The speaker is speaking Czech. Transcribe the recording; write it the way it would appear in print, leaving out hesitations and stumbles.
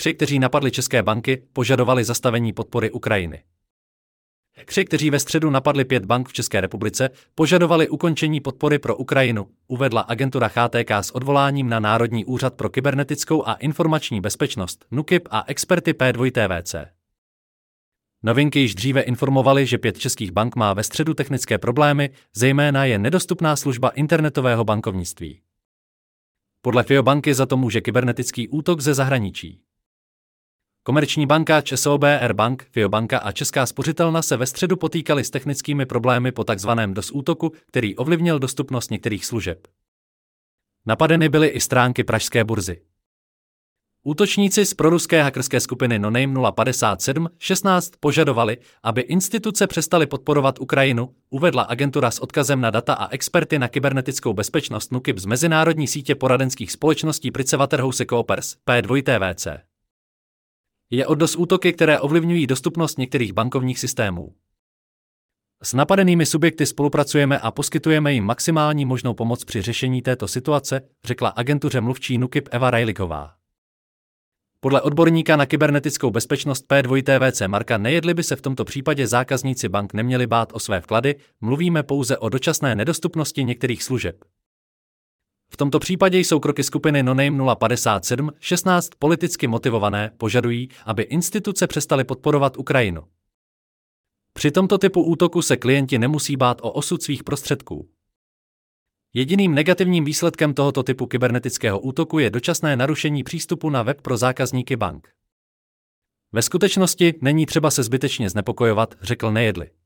Hackři, kteří napadli české banky, požadovali zastavení podpory Ukrajiny. Hackři, kteří ve středu napadli 5 bank v České republice, požadovali ukončení podpory pro Ukrajinu, uvedla agentura HTK s odvoláním na Národní úřad pro kybernetickou a informační bezpečnost, NÚKIB a experty P2TVC. Novinky již dříve informovaly, že 5 českých bank má ve středu technické problémy, zejména je nedostupná služba internetového bankovnictví. Podle FIO banky za to může kybernetický útok ze zahraničí. Komerční banka ČSOB Air Bank, FIO banka a Česká spořitelna se ve středu potýkaly s technickými problémy po takzvaném DOS útoku, který ovlivnil dostupnost některých služeb. Napadeny byly i stránky pražské burzy. Útočníci z proruské hackerské skupiny Noname 05716 požadovali, aby instituce přestaly podporovat Ukrajinu, uvedla agentura s odkazem na data a experty na kybernetickou bezpečnost NÚKIB z mezinárodní sítě poradenských společností Pricewaterhouse Coopers, P2TVC. Je o DOS útoky, které ovlivňují dostupnost některých bankovních systémů. S napadenými subjekty spolupracujeme a poskytujeme jim maximální možnou pomoc při řešení této situace, řekla agentuře mluvčí NÚKIB Eva Rajliková. Podle odborníka na kybernetickou bezpečnost P2TVC Marka Nejedly by se v tomto případě zákazníci bank neměli bát o své vklady, mluvíme pouze o dočasné nedostupnosti některých služeb. V tomto případě jsou kroky skupiny Noname 05716 politicky motivované, požadují, aby instituce přestaly podporovat Ukrajinu. Při tomto typu útoku se klienti nemusí bát o osud svých prostředků. Jediným negativním výsledkem tohoto typu kybernetického útoku je dočasné narušení přístupu na web pro zákazníky bank. Ve skutečnosti není třeba se zbytečně znepokojovat, řekl Nejedly.